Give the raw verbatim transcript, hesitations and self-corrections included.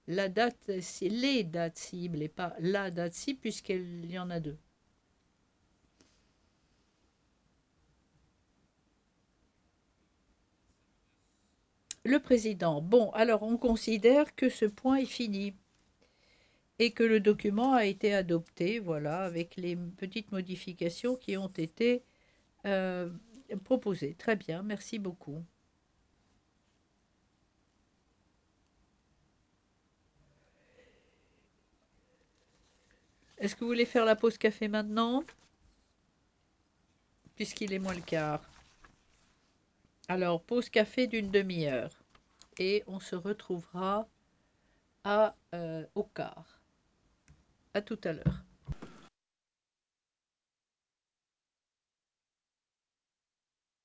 la date, c'est les dates cibles et pas la date cible puisqu'il y en a deux. Le président. Bon, alors on considère que ce point est fini et que le document a été adopté, voilà, avec les petites modifications qui ont été euh, proposées. Très bien, merci beaucoup. Est-ce que vous voulez faire la pause café maintenant, puisqu'il est moins le quart? Alors, pause café d'une demi-heure et on se retrouvera à, euh, au quart. À tout à l'heure.